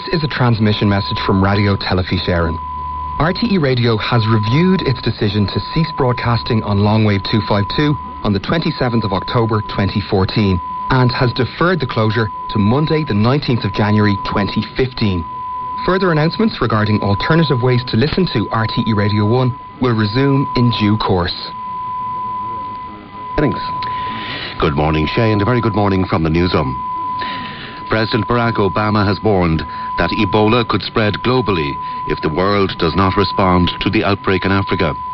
is a transmission message from Radio Telefish Éireann. RTE Radio has reviewed its decision to cease broadcasting on Longwave 252 on the 27th of October 2014 and has deferred the closure to Monday the 19th of January 2015. Further announcements regarding alternative ways to listen to RTE Radio 1 will resume in due course. Thanks. Good morning, Shay, and a very good morning from the newsroom. President Barack Obama has warned that Ebola could spread globally if the world does not respond to the outbreak in Africa.